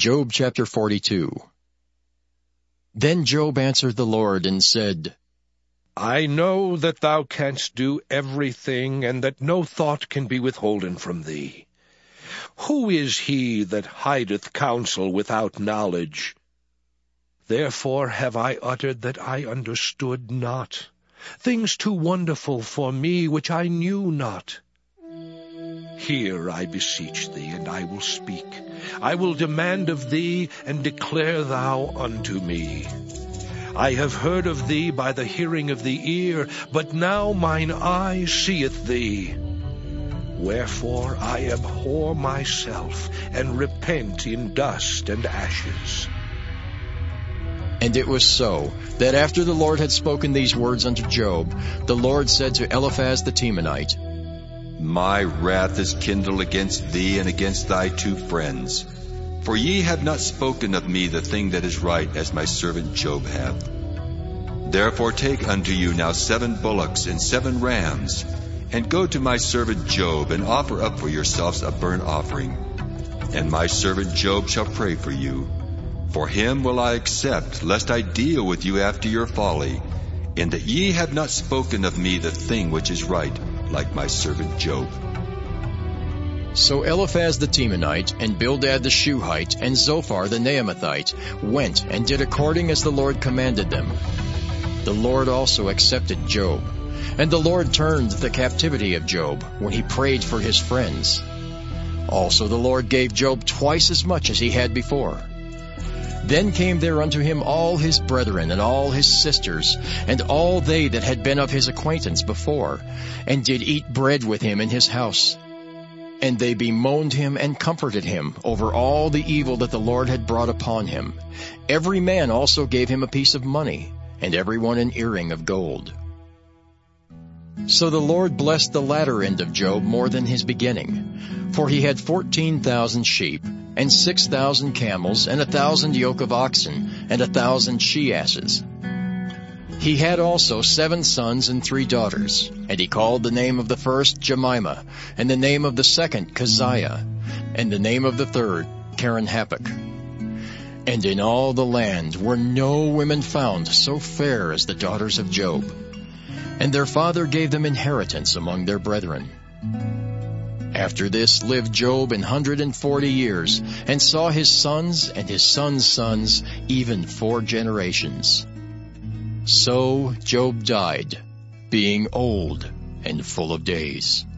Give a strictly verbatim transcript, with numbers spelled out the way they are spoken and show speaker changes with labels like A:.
A: Job chapter forty-two. Then Job answered the Lord and said,
B: I know that thou canst do everything, and that no thought can be withholden from thee. Who is he that hideth counsel without knowledge? Therefore have I uttered that I understood not, things too wonderful for me which I knew not. Hear, I beseech thee, and I will speak. I will demand of thee, and declare thou unto me. I have heard of thee by the hearing of the ear, but now mine eye seeth thee. Wherefore I abhor myself, and repent in dust and ashes.
A: And it was so, that after the Lord had spoken these words unto Job, the Lord said to Eliphaz the Temanite,
C: My wrath is kindled against thee and against thy two friends. For ye have not spoken of me the thing that is right, as my servant Job hath. Therefore take unto you now seven bullocks and seven rams, and go to my servant Job, and offer up for yourselves a burnt offering. And my servant Job shall pray for you. For him will I accept, lest I deal with you after your folly, in that ye have not spoken of me the thing which is right, like my servant Job.
A: So Eliphaz the Temanite, and Bildad the Shuhite, and Zophar the Naamathite went and did according as the Lord commanded them. The Lord also accepted Job, and the Lord turned the captivity of Job when he prayed for his friends. Also the Lord gave Job twice as much as he had before. Then came there unto him all his brethren, and all his sisters, and all they that had been of his acquaintance before, and did eat bread with him in his house. And they bemoaned him and comforted him over all the evil that the Lord had brought upon him. Every man also gave him a piece of money, and every one an earring of gold. So the Lord blessed the latter end of Job more than his beginning, for he had fourteen thousand sheep, and six thousand camels, and a thousand yoke of oxen, and a thousand she-asses. He had also seven sons and three daughters, and he called the name of the first Jemimah, and the name of the second Keziah, and the name of the third Keren-happuch. And in all the land were no women found so fair as the daughters of Job. And their father gave them inheritance among their brethren. After this lived Job an hundred and forty years, and saw his sons and his sons' sons, even four generations. So Job died, being old and full of days.